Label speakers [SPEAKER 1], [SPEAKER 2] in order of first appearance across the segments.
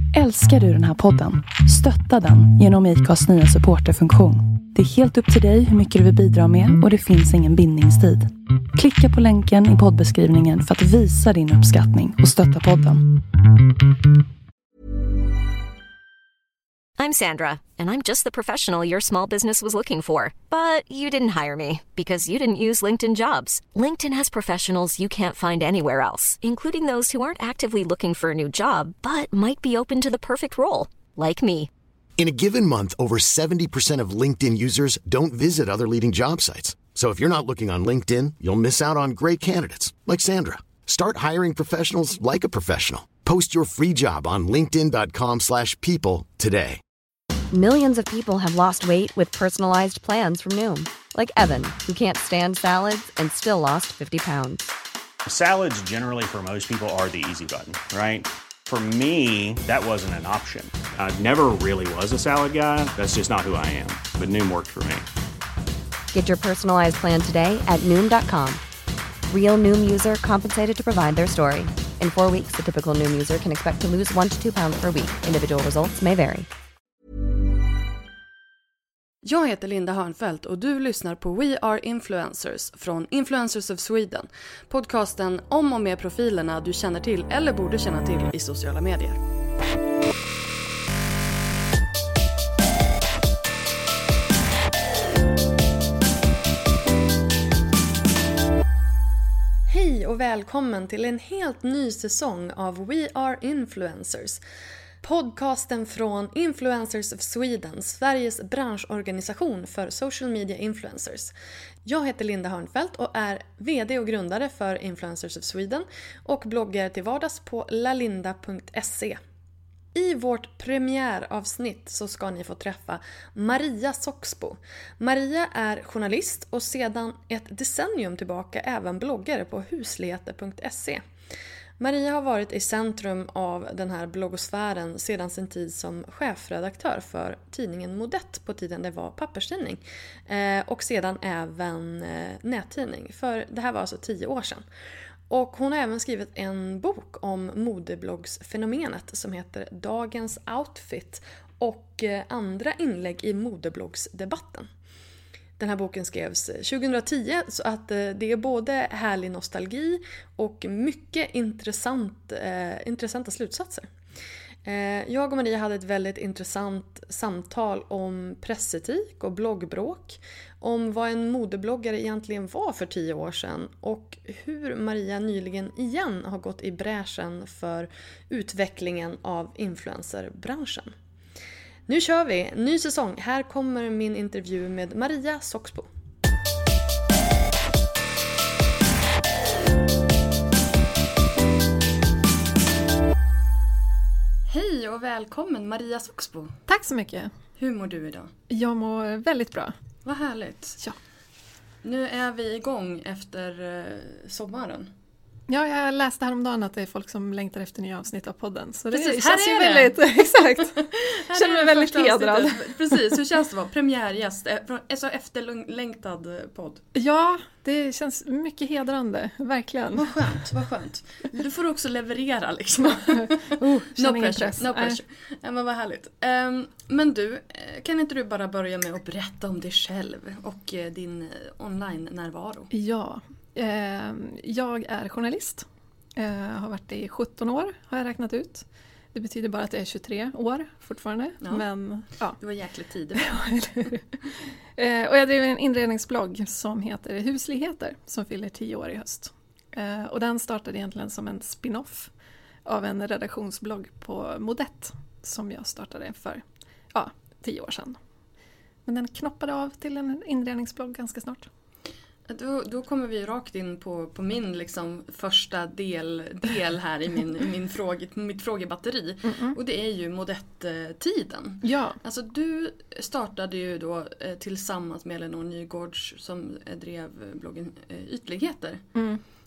[SPEAKER 1] Älskar du den här podden? Stötta den genom IKAs nya supporterfunktion. Det är helt upp till dig hur mycket du vill bidra med och det finns ingen bindningstid. Klicka på länken i poddbeskrivningen för att visa din uppskattning och stötta podden.
[SPEAKER 2] I'm Sandra, and I'm just the professional your small business was looking for. But you didn't hire me because you didn't use LinkedIn Jobs. LinkedIn has professionals you can't find anywhere else, including those who aren't actively looking for a new job, but might be open to the perfect role, like me.
[SPEAKER 3] In a given month, over 70% of LinkedIn users don't visit other leading job sites. So if you're not looking on LinkedIn, you'll miss out on great candidates like Sandra. Start hiring professionals like a professional. Post your free job on linkedin.com/people today.
[SPEAKER 4] Millions of people have lost weight with personalized plans from Noom. Like Evan, who can't stand salads and still lost 50 pounds.
[SPEAKER 5] Salads generally for most people are the easy button, right? For me, that wasn't an option. I never really was a salad guy. That's just not who I am. But Noom worked for me.
[SPEAKER 4] Get your personalized plan today at Noom.com. Real Noom user compensated to provide their story. In 4 weeks, the typical Noom user can expect to lose 1 to 2 pounds per week. Individual results may vary.
[SPEAKER 6] Jag heter Linda Hörnfeldt och du lyssnar på We Are Influencers från Influencers of Sweden. Podcasten om och med profilerna du känner till eller borde känna till i sociala medier. Hej och välkommen till en helt ny säsong av We Are Influencers. Podcasten från Influencers of Sweden, Sveriges branschorganisation för social media influencers. Jag heter Linda Hörnfeldt och är vd och grundare för Influencers of Sweden och bloggar till vardags på lalinda.se. I vårt premiäravsnitt så ska ni få träffa Maria Soxbo. Maria är journalist och sedan ett decennium tillbaka även bloggare på husligheter.se. Maria har varit i centrum av den här bloggosfären sedan sin tid som chefredaktör för tidningen Modett på tiden det var papperstidning. Och sedan även nättidning, för det här var alltså 10 år sedan. Och hon har även skrivit en bok om modebloggsfenomenet som heter Dagens outfit och andra inlägg i modebloggsdebatten. Den här boken skrevs 2010 så att det är både härlig nostalgi och mycket intressanta slutsatser. Jag och Maria hade ett väldigt intressant samtal om pressetik och bloggbråk, om vad en modebloggare egentligen var för 10 år sedan och hur Maria nyligen igen har gått i bräschen för utvecklingen av influencerbranschen. Nu kör vi, ny säsong. Här kommer min intervju med Maria Soxbo. Hej och välkommen Maria Soxbo.
[SPEAKER 7] Tack så mycket.
[SPEAKER 6] Hur mår du idag?
[SPEAKER 7] Jag mår väldigt bra.
[SPEAKER 6] Vad härligt.
[SPEAKER 7] Ja.
[SPEAKER 6] Nu är vi igång efter sommaren.
[SPEAKER 7] Ja, jag läste häromdagen att det är folk som längtar efter nya avsnitt av podden. Så det
[SPEAKER 6] precis,
[SPEAKER 7] känns
[SPEAKER 6] här
[SPEAKER 7] ju
[SPEAKER 6] är
[SPEAKER 7] väldigt, exakt. Känner mig väldigt hedrad.
[SPEAKER 6] Precis, hur känns det att vara premiärgäst? Så efterlängtad podd.
[SPEAKER 7] Ja, det känns mycket hedrande, verkligen.
[SPEAKER 6] Vad skönt. Du får också leverera liksom.
[SPEAKER 7] No
[SPEAKER 6] pressure. Ja, men vad härligt. Men du, kan inte du bara börja med att berätta om dig själv och din online-närvaro?
[SPEAKER 7] Ja. Jag är journalist. Har varit det i 17 år, har jag räknat ut. Det betyder bara att jag är 23 år fortfarande.
[SPEAKER 6] Ja.
[SPEAKER 7] Men, ja.
[SPEAKER 6] Det var jäkligt tid.
[SPEAKER 7] Och jag driver en inredningsblogg som heter Husligheter som fyller 10 år i höst. Och den startade egentligen som en spin-off av en redaktionsblogg på Modett som jag startade för 10 år sedan. Men den knoppade av till en inredningsblogg ganska snart.
[SPEAKER 6] Då kommer vi rakt in på min liksom första del här i mitt frågebatteri. Och det är ju Modett-tiden.
[SPEAKER 7] Ja.
[SPEAKER 6] Alltså du startade ju då tillsammans med Elinor Nygårds som drev bloggen Ytligheter.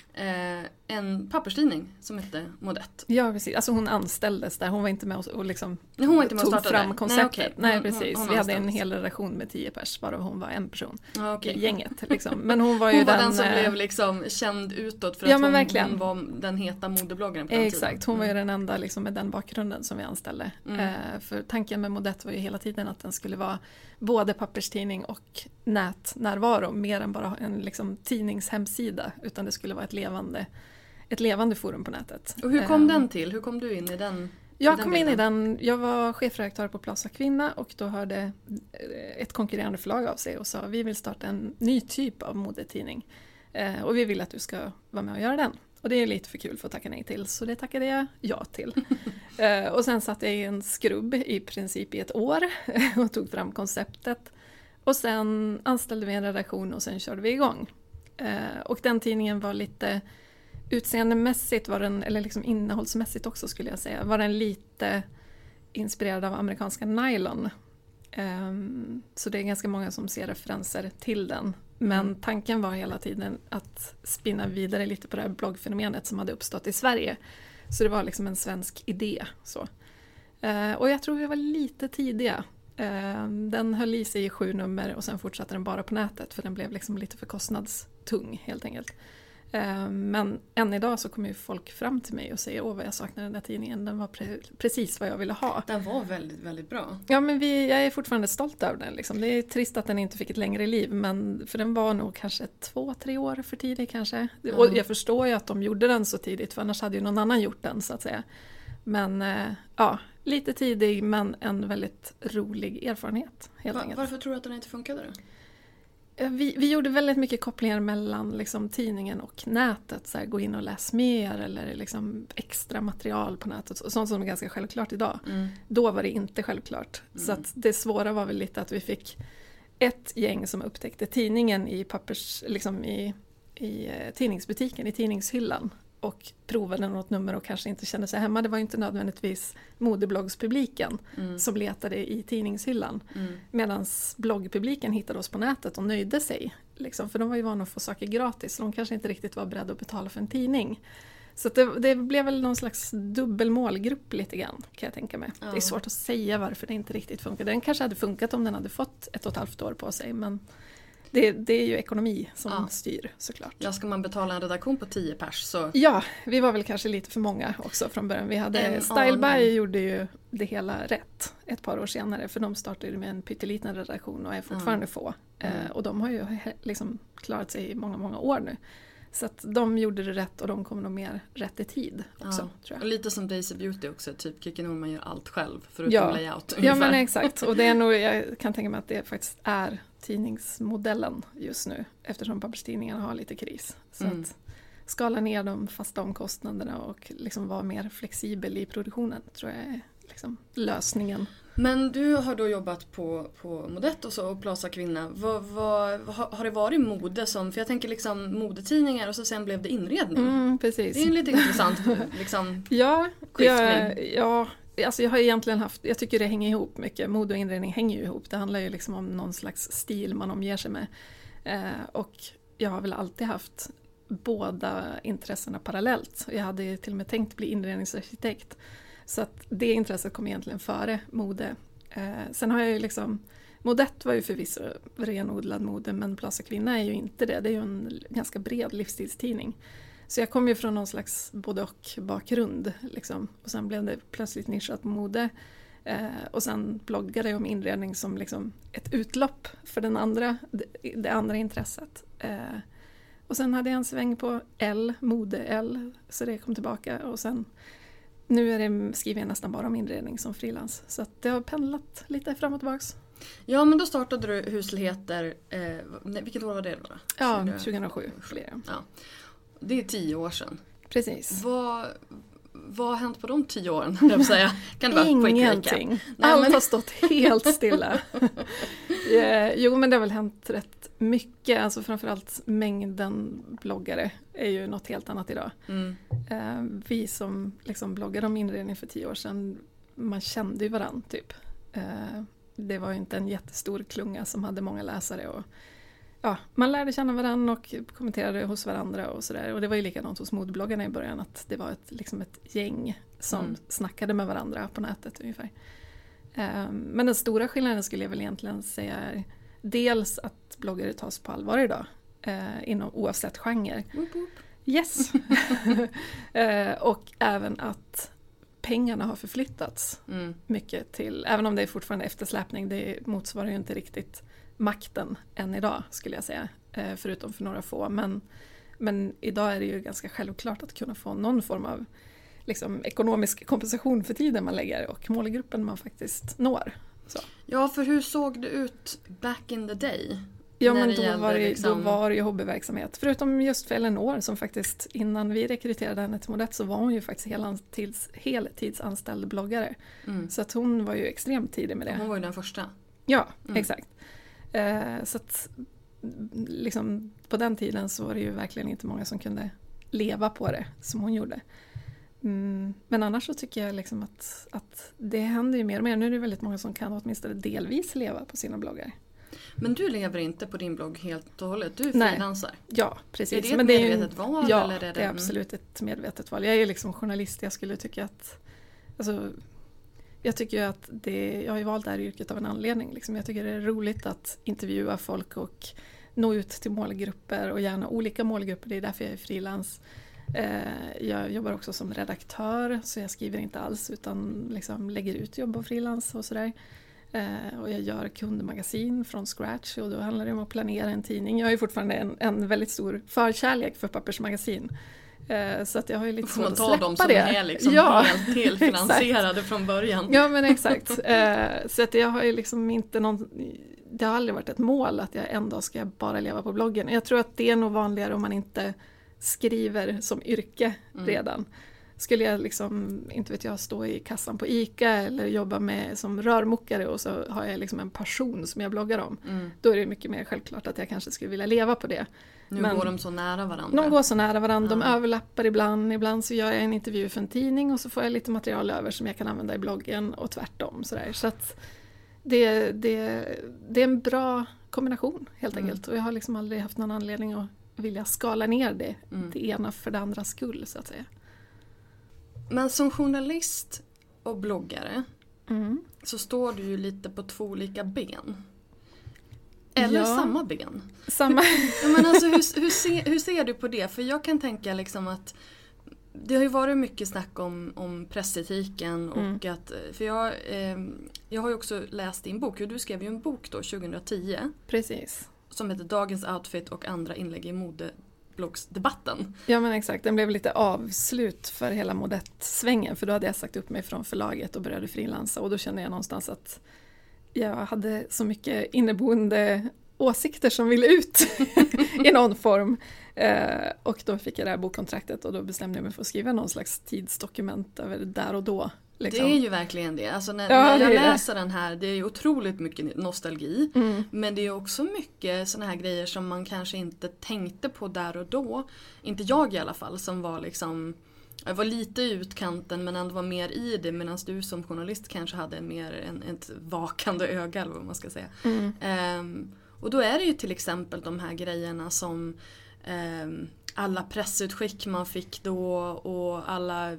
[SPEAKER 6] en papperstidning som hette Modett.
[SPEAKER 7] Ja, precis. Alltså hon anställdes där. Hon var inte med och liksom
[SPEAKER 6] hon var inte med och
[SPEAKER 7] tog fram
[SPEAKER 6] där.
[SPEAKER 7] konceptet. Nej, precis.
[SPEAKER 6] Hon
[SPEAKER 7] vi hade en hel redaktion med 10 pers, bara hon var en person i gänget. Liksom. Men hon var ju
[SPEAKER 6] hon var den som blev liksom känd utåt för att hon var den heta modebloggaren på den
[SPEAKER 7] Exakt,
[SPEAKER 6] tiden.
[SPEAKER 7] hon var ju den enda liksom, med den bakgrunden som vi anställde. För tanken med Modett var ju hela tiden att den skulle vara både papperstidning och nätnärvaro, mer än bara en liksom, tidningshemsida, utan det skulle vara ett levande forum på nätet.
[SPEAKER 6] Och hur kom den till? Hur kom du in i den?
[SPEAKER 7] Jag kom in i den, jag var chefredaktör på Plaza Kvinna och då hörde ett konkurrerande förlag av sig och sa vi vill starta en ny typ av modetidning och vi vill att du ska vara med och göra den. Och det är lite för kul för att tacka nej till, så det tackade jag ja till. Och sen satt jag i en skrubb i princip i ett år och tog fram konceptet. Och sen anställde vi en redaktion och sen körde vi igång. Och den tidningen var lite utseendemässigt, eller liksom innehållsmässigt också skulle jag säga, var den lite inspirerad av amerikanska nylon. Så det är ganska många som ser referenser till den. Men tanken var hela tiden att spinna vidare lite på det här bloggfenomenet som hade uppstått i Sverige. Så det var liksom en svensk idé. Så. Och jag tror vi var lite tidiga. Den höll i sig i 7 nummer och sen fortsatte den bara på nätet för den blev liksom lite för kostnadstung helt enkelt. Men än idag så kommer ju folk fram till mig och säger vad jag saknar den där tidningen, den var precis vad jag ville ha.
[SPEAKER 6] Den var väldigt, väldigt bra.
[SPEAKER 7] Ja, men jag är fortfarande stolt över den. Liksom. Det är trist att den inte fick ett längre liv, men för den var nog kanske 2-3 år för tidigt kanske. Och jag förstår ju att de gjorde den så tidigt, för annars hade ju någon annan gjort den så att säga. Men ja, lite tidig men en väldigt rolig erfarenhet helt enkelt.
[SPEAKER 6] Varför tror du att den inte funkade då?
[SPEAKER 7] Vi gjorde väldigt mycket kopplingar mellan liksom, tidningen och nätet. Så här, gå in och läs mer eller liksom, extra material på nätet. Sånt som är ganska självklart idag. Då var det inte självklart. Så att det svåra var väl lite att vi fick ett gäng som upptäckte tidningen i liksom i tidningsbutiken, i tidningshyllan. Och provade något nummer och kanske inte kände sig hemma. Det var inte nödvändigtvis modebloggspubliken som letade i tidningshyllan. Medan bloggpubliken hittade oss på nätet och nöjde sig. Liksom, för de var ju vana att få saker gratis. Så de kanske inte riktigt var beredda att betala för en tidning. Så att det blev väl någon slags dubbelmålgrupp lite grann, kan jag tänka mig. Det är svårt att säga varför det inte riktigt funkar. Den kanske hade funkat om den hade fått 1,5 år på sig, men det är ju ekonomi som styr såklart.
[SPEAKER 6] Ja, ska man betala en redaktion på 10 pers så...
[SPEAKER 7] Ja, vi var väl kanske lite för många också från början. Vi hade Styleby gjorde ju det hela rätt ett par år senare, för de startade med en pytteliten redaktion och är fortfarande få. Och de har ju liksom klarat sig i många, många år nu. Så att de gjorde det rätt och de kom nog mer rätt i tid också, tror jag.
[SPEAKER 6] Och lite som Daisy Beauty också, typ Kikki Norman gör allt själv förutom layout.
[SPEAKER 7] Ja, men exakt. Och det är nog, jag kan tänka mig att det faktiskt är tidningsmodellen just nu, eftersom papperstidningarna har lite kris. Så att skala ner de fasta omkostnaderna och liksom vara mer flexibel i produktionen tror jag är liksom lösningen.
[SPEAKER 6] Men du har då jobbat på Modett och så och Plaza Kvinna. Har det varit mode som, för jag tänker liksom modetidningar och så sen blev det inredning.
[SPEAKER 7] Precis.
[SPEAKER 6] Det är en lite intressant liksom
[SPEAKER 7] Ja, alltså jag har egentligen jag tycker det hänger ihop mycket. Mode och inredning hänger ju ihop. Det handlar ju liksom om någon slags stil man omger sig med. Och jag har väl alltid haft båda intressena parallellt. Jag hade till och med tänkt bli inredningsarkitekt. Så att det intresset kom egentligen före mode. Sen har jag ju liksom... Modett var ju förvisso renodlad mode, men Plaza Kvinna är ju inte det. Det är ju en ganska bred livsstilstidning. Så jag kom ju från någon slags både och bakgrund. Liksom. Och sen blev det plötsligt nischat mode. Och sen bloggade jag om inredning som liksom ett utlopp för det andra intresset. Och sen hade jag en sväng på mode L, så det kom tillbaka. Och sen... Nu skriver jag nästan bara om inredning som frilans. Så att det har pendlat lite fram och tillbaks.
[SPEAKER 6] Ja, men då startade du Husligheter. Vilket år var det då?
[SPEAKER 7] Ja, 2007.
[SPEAKER 6] Ja. Det är 10 år sedan.
[SPEAKER 7] Precis.
[SPEAKER 6] Vad har hänt på de 10 åren? Jag säga? Kan det
[SPEAKER 7] ingenting. Allt har stått helt stilla. Jo, men det har väl hänt rätt mycket. Alltså framförallt mängden bloggare är ju något helt annat idag. Vi som liksom bloggade om inredning för 10 år sedan, man kände ju varandra typ. Det var ju inte en jättestor klunga som hade många läsare och man lärde känna varandra och kommenterade hos varandra och sådär. Och det var ju likadant hos modebloggarna i början, att det var ett gäng som snackade med varandra på nätet ungefär. Men den stora skillnaden skulle jag väl egentligen säga är dels att bloggare tas på allvar idag, oavsett genre. Yes! Och även att pengarna har förflyttats mycket till, även om det är fortfarande eftersläpning, det motsvarar ju inte riktigt makten än idag skulle jag säga, förutom för några få. Men idag är det ju ganska självklart att kunna få någon form av liksom, ekonomisk kompensation för tiden man lägger och målgruppen man faktiskt når. Så.
[SPEAKER 6] Ja, för hur såg det ut back in the day?
[SPEAKER 7] Ja, men då var det ju hobbyverksamhet. Förutom just för Eleanor som faktiskt innan vi rekryterade henne till Modett så var hon ju faktiskt heltidsanställd bloggare. Så att hon var ju extremt tidig med det.
[SPEAKER 6] Hon var ju den första.
[SPEAKER 7] Ja, exakt. Så att liksom, på den tiden så var det ju verkligen inte många som kunde leva på det som hon gjorde. Men annars så tycker jag liksom att det händer ju mer och mer. Nu är det väldigt många som kan åtminstone delvis leva på sina bloggar.
[SPEAKER 6] Men du lever inte på din blogg helt och hållet, du är frilansar.
[SPEAKER 7] Ja, precis.
[SPEAKER 6] Är det ett medvetet val?
[SPEAKER 7] Ja,
[SPEAKER 6] eller är
[SPEAKER 7] det är absolut ett medvetet val. Jag är liksom journalist, jag skulle tycka att... Alltså, jag tycker att jag har ju valt det här yrket av en anledning. Liksom. Jag tycker det är roligt att intervjua folk och nå ut till målgrupper och gärna olika målgrupper. Det är därför jag är frilans. Jag jobbar också som redaktör så jag skriver inte alls utan liksom lägger ut jobb och frilans och sådär. Och jag gör kundmagasin från scratch och då handlar det om att planera en tidning. Jag har ju fortfarande en väldigt stor förkärlek för pappersmagasin. Så att jag har ju lite svårt att släppa det.
[SPEAKER 6] Får man ta dem som är liksom helt finansierade från början.
[SPEAKER 7] Ja, men exakt. Så att jag har ju liksom inte det har aldrig varit ett mål att jag en dag ska bara leva på bloggen. Jag tror att det är nog vanligare om man inte skriver som yrke redan. Skulle jag liksom, inte vet jag, stå i kassan på ICA eller jobba som rörmokare och så har jag liksom en passion som jag bloggar om. Då är det mycket mer självklart att jag kanske skulle vilja leva på det.
[SPEAKER 6] Men går de så nära varandra?
[SPEAKER 7] De går så nära varandra, de överlappar ibland. Ibland så gör jag en intervju för en tidning och så får jag lite material över som jag kan använda i bloggen och tvärtom. Så att det är en bra kombination helt enkelt. Och jag har liksom aldrig haft någon anledning att vilja skala ner det ena för det andra skull så att säga.
[SPEAKER 6] Men som journalist och bloggare så står du ju lite på två olika ben. Eller samma ben.
[SPEAKER 7] Samma.
[SPEAKER 6] Men alltså, hur ser du på det? För jag kan tänka liksom att det har ju varit mycket snack om pressetiken och att, för jag har ju också läst din bok. Du skrev ju en bok då 2010.
[SPEAKER 7] Precis.
[SPEAKER 6] Som heter Dagens outfit och andra inlägg i modeblogsdebatten.
[SPEAKER 7] Ja, men exakt. Den blev lite avslut för hela Modett-svängen. För då hade jag sagt upp mig från förlaget och började frilansa. Och då kände jag någonstans att jag hade så mycket inneboende åsikter som ville ut i någon form. Och då fick jag det här bokkontraktet och då bestämde jag mig för att skriva någon slags tidsdokument över där och då. Liksom.
[SPEAKER 6] Det är ju verkligen det. Alltså när jag läser den här, det är ju otroligt mycket nostalgi. Men det är också mycket såna här grejer som man kanske inte tänkte på där och då. Inte jag i alla fall, som var liksom... Jag var lite i utkanten men ändå var mer i det, medan du som journalist kanske hade mer ett vakande öga eller vad man ska säga. Och då är det ju till exempel de här grejerna som alla pressutskick man fick då och alla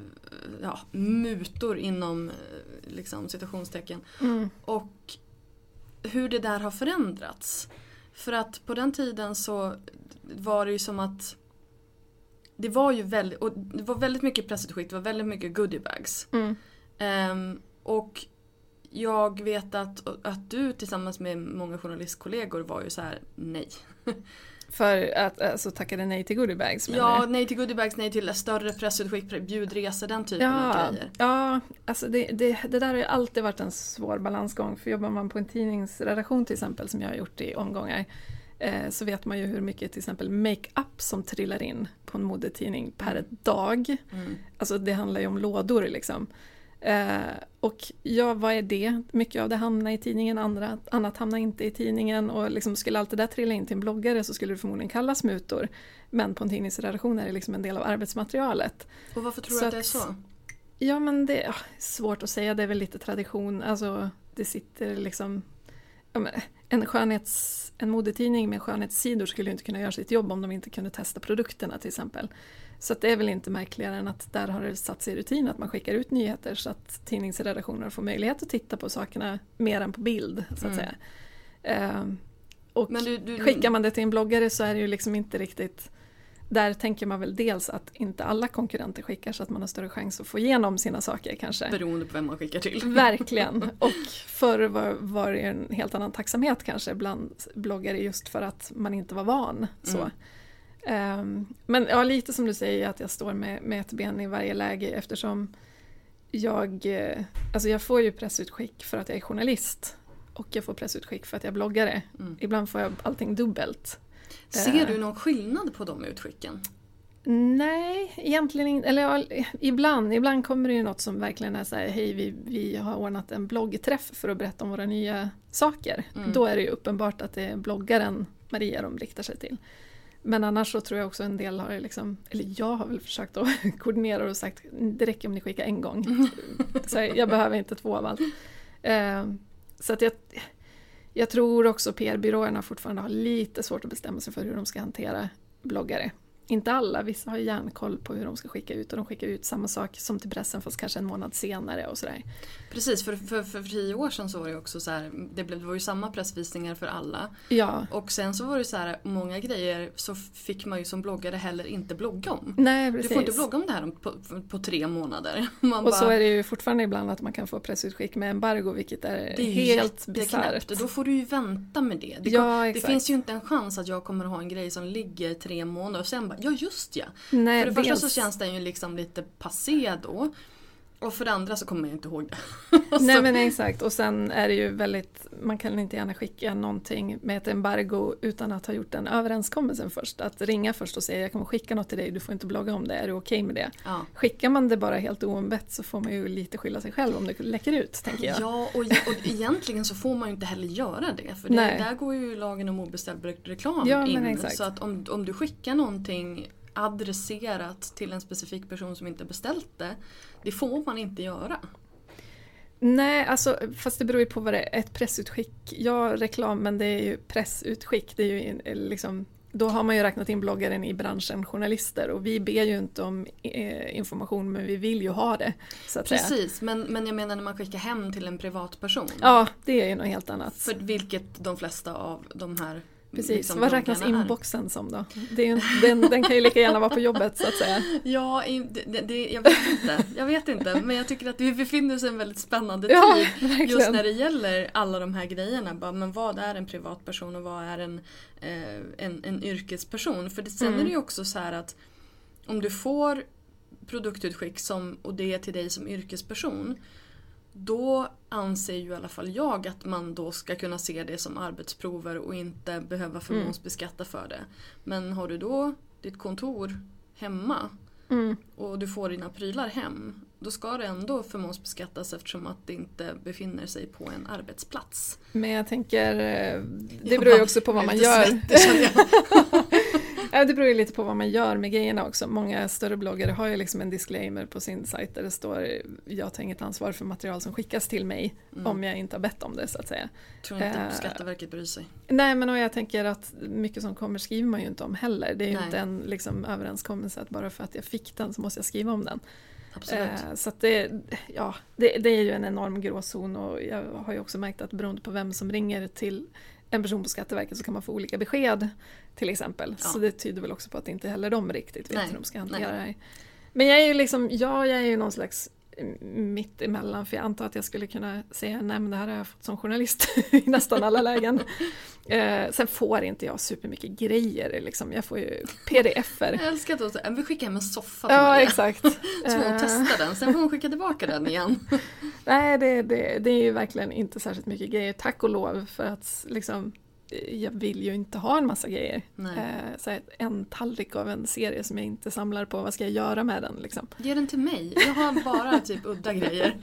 [SPEAKER 6] mutor inom liksom, citationstecken. Och hur det där har förändrats. För att på den tiden så var det ju som att det var väldigt mycket pressutskick, det var väldigt mycket goodiebags. Och jag vet att du tillsammans med många journalistkollegor var ju så här: nej.
[SPEAKER 7] För att alltså, tackade nej till goodiebags?
[SPEAKER 6] Ja, nej till goodiebags, nej till större pressutskick, bjudresor, den typen av grejer.
[SPEAKER 7] Ja, alltså det där har ju alltid varit en svår balansgång. För jobbar man på en tidningsredaktion till exempel, som jag har gjort i omgångar, så vet man ju hur mycket till exempel make-up som trillar in på en modetidning per dag. Alltså det handlar ju om lådor liksom. Och ja, vad är det? Mycket av det hamnar i tidningen, annat hamnar inte i tidningen. Och liksom, skulle allt det där trilla in till en bloggare så skulle det förmodligen kallas mutor. Men på en tidningsredaktion är det liksom en del av arbetsmaterialet.
[SPEAKER 6] Och varför tror du att det är så?
[SPEAKER 7] Ja, men det är svårt att säga, det är väl lite tradition. Alltså det sitter liksom en modetidning med skönhetssidor skulle ju inte kunna göra sitt jobb om de inte kunde testa produkterna till exempel. Så att det är väl inte märkligare än att där har det satt sig i rutin att man skickar ut nyheter så att tidningsredaktioner får möjlighet att titta på sakerna mer än på bild så att säga. Och men skickar man det till en bloggare så är det ju liksom inte riktigt... Där tänker man väl dels att inte alla konkurrenter skickar så att man har större chans att få igenom sina saker kanske.
[SPEAKER 6] Beroende på vem man skickar till.
[SPEAKER 7] Verkligen. Och förr var det en helt annan tacksamhet kanske bland bloggare just för att man inte var van. Så. Men ja, lite som du säger att jag står med ett ben i varje läge eftersom jag får ju pressutskick för att jag är journalist och jag får pressutskick för att jag är bloggare. Ibland får jag allting dubbelt.
[SPEAKER 6] Ser du någon skillnad på de utskicken?
[SPEAKER 7] Nej, egentligen inte. Eller ja, ibland kommer det ju något som verkligen är så här, hej vi har ordnat en bloggträff för att berätta om våra nya saker. Då är det ju uppenbart att det är bloggaren Maria de riktar sig till. Men annars så tror jag också en del har liksom, eller jag har väl försökt att koordinera och sagt, det räcker om ni skickar en gång. Så jag behöver inte 2 av allt. Så att jag tror också PR-byråerna fortfarande har lite svårt att bestämma sig för hur de ska hantera bloggare. Inte alla, vissa har järnkoll på hur de ska skicka ut och de skickar ut samma sak som till pressen fast kanske en månad senare och sådär.
[SPEAKER 6] Precis, för 10 år sedan så var det också så här, det var ju samma pressvisningar för alla.
[SPEAKER 7] Ja.
[SPEAKER 6] Och sen så var det så här, många grejer så fick man ju som bloggare heller inte blogga om.
[SPEAKER 7] Nej, precis.
[SPEAKER 6] Du får inte blogga om det här på 3 månader.
[SPEAKER 7] Så är det ju fortfarande ibland att man kan få pressutskick med embargo, vilket är helt bisarrt.
[SPEAKER 6] Då får du ju vänta med det. Det finns ju inte en chans att jag kommer att ha en grej som ligger 3 månader och sen bara, ja just ja.
[SPEAKER 7] Nej,
[SPEAKER 6] för det första så känns det ju liksom lite passé då. Och för det andra så kommer jag inte ihåg det.
[SPEAKER 7] Nej men exakt. Och sen är det ju väldigt, man kan inte gärna skicka någonting med ett embargo utan att ha gjort den överenskommelsen först. Att ringa först och säga, jag kommer skicka något till dig, du får inte blogga om det, är du okej med det? Ja. Skickar man det bara helt oombett så får man ju lite skylla sig själv om det läcker ut, tänker jag.
[SPEAKER 6] Ja, och egentligen så får man ju inte heller göra det. För där går ju lagen om obeställd reklam in.
[SPEAKER 7] Exakt.
[SPEAKER 6] Så att om du skickar någonting adresserat till en specifik person som inte beställt det får man inte göra.
[SPEAKER 7] Nej, alltså, fast det beror ju på vad det är. Ett pressutskick, ja reklam, men det är ju pressutskick, det är ju liksom, då har man ju räknat in bloggaren i branschen journalister och vi ber ju inte om information men vi vill ju ha det. Så att
[SPEAKER 6] precis,
[SPEAKER 7] säga.
[SPEAKER 6] Men jag menar när man skickar hem till en privatperson.
[SPEAKER 7] Ja, det är ju något helt annat.
[SPEAKER 6] För vilket de flesta av de här
[SPEAKER 7] precis,
[SPEAKER 6] liksom,
[SPEAKER 7] vad räknas inboxen som då? Det är den kan ju lika gärna vara på jobbet så att säga.
[SPEAKER 6] Ja, jag vet inte. Men jag tycker att vi befinner oss i en väldigt spännande tid.
[SPEAKER 7] Verkligen.
[SPEAKER 6] Just när det gäller alla de här grejerna. Men vad är en privatperson och vad är en yrkesperson? För sen är det ju också så här att om du får produktutskick och det är till dig som yrkesperson, då anser ju i alla fall jag att man då ska kunna se det som arbetsprover och inte behöva förmånsbeskatta för det. Men har du då ditt kontor hemma och du får dina prylar hem, då ska det ändå förmånsbeskattas eftersom att det inte befinner sig på en arbetsplats.
[SPEAKER 7] Men jag tänker, det beror ju också på vad man gör. Det beror ju lite på vad man gör med grejerna också. Många större bloggare har ju liksom en disclaimer på sin sajt där det står, jag tar inget ansvar för material som skickas till mig om jag inte har bett om det så att säga.
[SPEAKER 6] Tror inte att Skatteverket bryr sig.
[SPEAKER 7] Nej, men jag tänker att mycket som kommer skriver man ju inte om heller. Det är ju inte en liksom, överenskommelse att bara för att jag fick den så måste jag skriva om den.
[SPEAKER 6] Absolut.
[SPEAKER 7] Så att det är ju en enorm gråzon och jag har ju också märkt att beroende på vem som ringer till en person på Skatteverket så kan man få olika besked till exempel. Ja. Så det tyder väl också på att inte heller de riktigt vet hur de ska hantera det här. Men jag är ju liksom, jag är ju någon slags mitt emellan, för jag antar att jag skulle kunna säga nej men det här har jag fått som journalist i nästan alla lägen. Sen får inte jag supermycket grejer liksom. Jag får ju pdf-er.
[SPEAKER 6] Jag älskar att vi skickar hem en soffa till
[SPEAKER 7] Maria. Exakt.
[SPEAKER 6] Så hon testar den, sen får hon skicka tillbaka den igen.
[SPEAKER 7] Nej, det är ju verkligen inte särskilt mycket grejer, tack och lov, för att liksom jag vill ju inte ha en massa grejer. Så en tallrik av en serie som jag inte samlar på, vad ska jag göra med den liksom?
[SPEAKER 6] Ge den till mig, jag har bara typ udda grejer.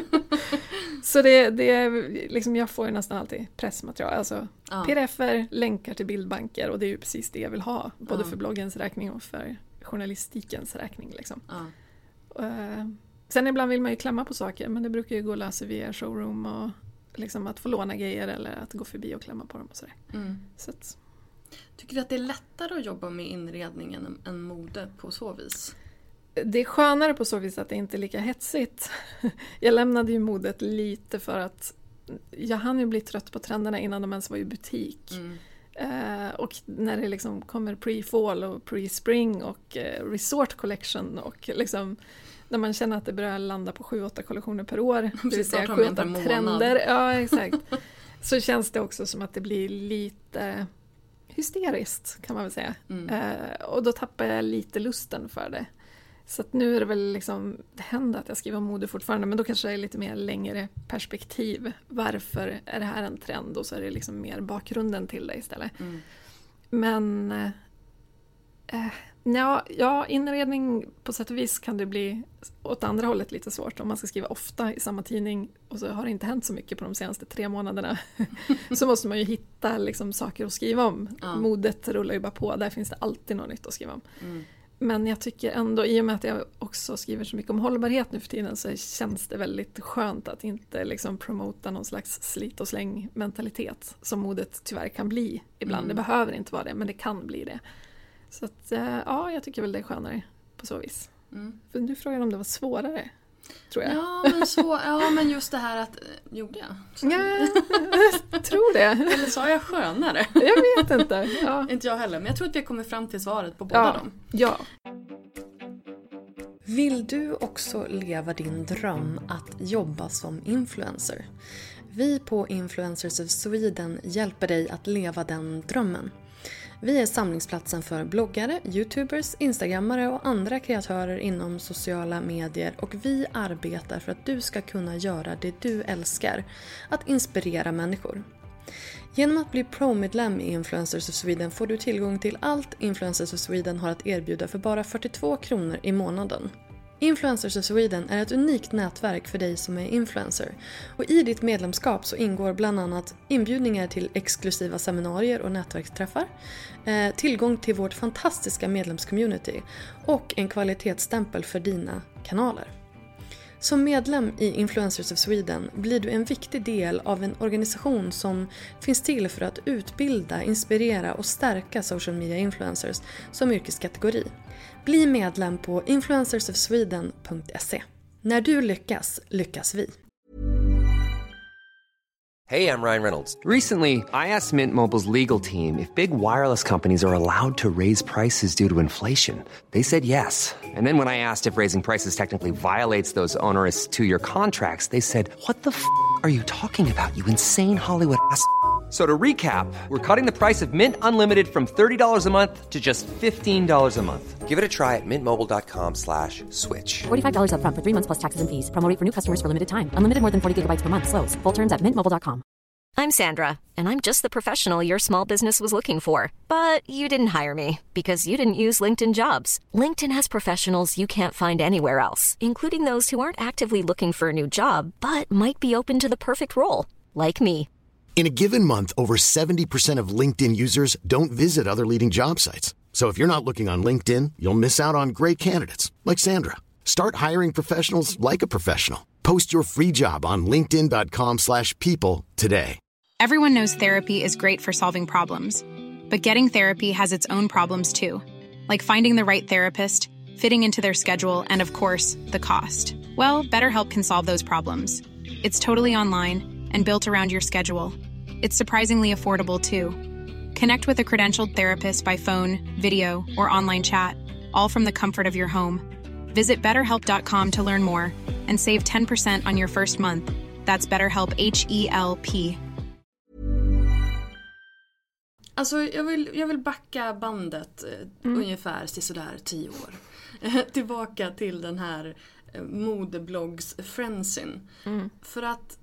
[SPEAKER 7] Så det är liksom, jag får ju nästan alltid pressmaterial, alltså pdf-er, länkar till bildbanker, och det är ju precis det jag vill ha, både för bloggens räkning och för journalistikens räkning liksom. Sen ibland vill man ju klämma på saker, men det brukar ju gå att lösa via showroom och liksom att få låna grejer eller att gå förbi och klämma på dem och sådär. Så att,
[SPEAKER 6] tycker du att det är lättare att jobba med inredning än mode på så vis?
[SPEAKER 7] det är skönare på så vis att det inte är lika hetsigt. Jag lämnade ju modet lite för att jag hann ju bli trött på trenderna innan de ens var i butik. Och när det liksom kommer pre-fall och pre-spring och resort collection och liksom när man känner att det börjar landa på 7-8 kollektioner per år, det vill säga 7-8 trender. Ja, exakt. Så känns det också som att det blir lite hysteriskt, kan man väl säga. Och då tappar jag lite lusten för det. Så att nu är det väl liksom, det händer att jag skriver om mode fortfarande, men då kanske det är lite mer längre perspektiv. Varför är det här en trend? Och så är det liksom mer bakgrunden till det istället. Men ja, inredning på sätt och vis kan det bli åt andra hållet lite svårt. Om man ska skriva ofta i samma tidning och så har det inte hänt så mycket på de senaste 3 månaderna. Så måste man ju hitta liksom saker att skriva om. Modet rullar ju bara på, där finns det alltid något nytt att skriva om. Men jag tycker ändå, i och med att jag också skriver så mycket om hållbarhet nu för tiden, så känns det väldigt skönt att inte liksom promota någon slags slit och släng mentalitet som modet tyvärr kan bli ibland. Det behöver inte vara det, men det kan bli det. Så att, ja, jag tycker väl det är skönare på så vis. För du frågade om det var svårare, tror jag.
[SPEAKER 6] Ja, men just det här att... Gjorde jag?
[SPEAKER 7] Ja, jag tror det.
[SPEAKER 6] Eller sa jag skönare?
[SPEAKER 7] Jag vet inte. Ja.
[SPEAKER 6] Inte jag heller, men jag tror att vi kommer fram till svaret på båda dem.
[SPEAKER 7] Ja.
[SPEAKER 6] Vill du också leva din dröm att jobba som influencer? Vi på Influencers of Sweden hjälper dig att leva den drömmen. Vi är samlingsplatsen för bloggare, youtubers, instagrammare och andra kreatörer inom sociala medier, och vi arbetar för att du ska kunna göra det du älskar, att inspirera människor. Genom att bli pro-medlem i Influencers of Sweden får du tillgång till allt Influencers of Sweden har att erbjuda för bara 42 kronor i månaden. Influencers of Sweden är ett unikt nätverk för dig som är influencer, och i ditt medlemskap så ingår bland annat inbjudningar till exklusiva seminarier och nätverksträffar, tillgång till vårt fantastiska medlemscommunity och en kvalitetsstämpel för dina kanaler. Som medlem i Influencers of Sweden blir du en viktig del av en organisation som finns till för att utbilda, inspirera och stärka social media influencers som yrkeskategori. Bli medlem på influencersofsweden.se. När du lyckas vi.
[SPEAKER 8] Hey, I'm Ryan Reynolds. Recently, I asked Mint Mobile's legal team if big wireless companies are allowed to raise prices due to inflation. They said yes. And then when I asked if raising prices technically violates those onerous 2-year contracts, they said, "What the f*** are you talking about, you insane Hollywood ass?" So to recap, we're cutting the price of Mint Unlimited from $30 a month to just $15 a month. Give it a try at mintmobile.com/switch.
[SPEAKER 9] $45 up front for 3 months plus taxes and fees. Promo rate for new customers for limited time. Unlimited more than 40 gigabytes per month slows. Full terms at mintmobile.com.
[SPEAKER 2] I'm Sandra, and I'm just the professional your small business was looking for. But you didn't hire me because you didn't use LinkedIn Jobs. LinkedIn has professionals you can't find anywhere else, including those who aren't actively looking for a new job, but might be open to the perfect role, like me.
[SPEAKER 3] In a given month, over 70% of LinkedIn users don't visit other leading job sites. So if you're not looking on LinkedIn, you'll miss out on great candidates like Sandra. Start hiring professionals like a professional. Post your free job on linkedin.com/people today.
[SPEAKER 10] Everyone knows therapy is great for solving problems, but getting therapy has its own problems too, like finding the right therapist, fitting into their schedule, and of course, the cost. Well, BetterHelp can solve those problems. It's totally online and built around your schedule. It's surprisingly affordable too. Connect with a credentialed therapist by phone, video, or online chat, all from the comfort of your home. Visit BetterHelp.com to learn more and save 10% on your first month. That's BetterHelp, H-E-L-P.
[SPEAKER 6] Alltså, jag vill backa bandet ungefär till sådär 10 år. Tillbaka till den här modebloggs-frensin. För att